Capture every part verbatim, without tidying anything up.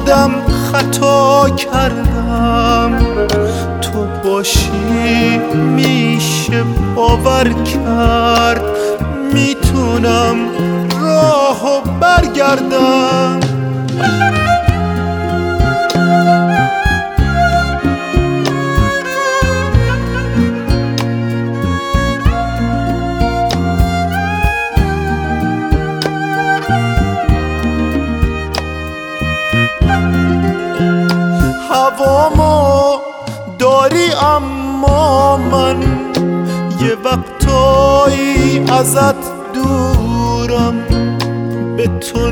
آدم خطا کردم، تو باشی میشه باور کرد، میتونم راهو برگردم. هوامو داری اما من یه وقتایی ازت دورم، به تو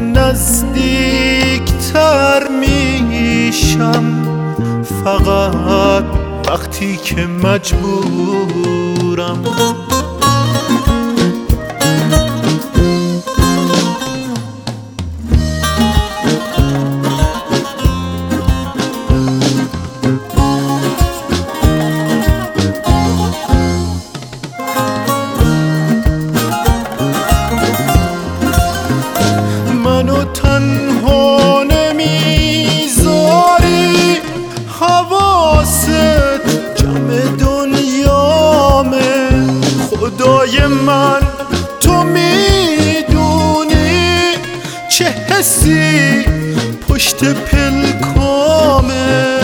نزدیکتر میشم فقط وقتی که مجبورم. منو تنها نمیذاری، حواست جمع دنیامه، خدای من تو میدونی چه حسی پشت پلکامه.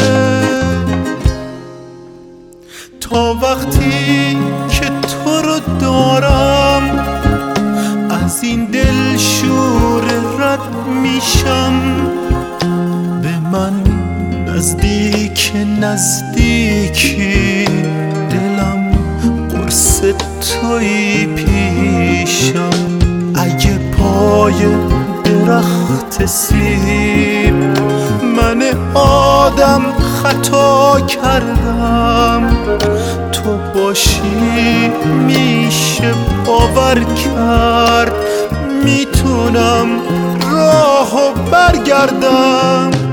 تا وقتی که تو رو دارم از این دل شور رد میشم، به من نزدیک نزدیکی دلم قرص توی پیشم. اگه پای درخت سیب من آدم خطا کردم، تو باشی میشه باور کرد، میتونم راهو برگردم.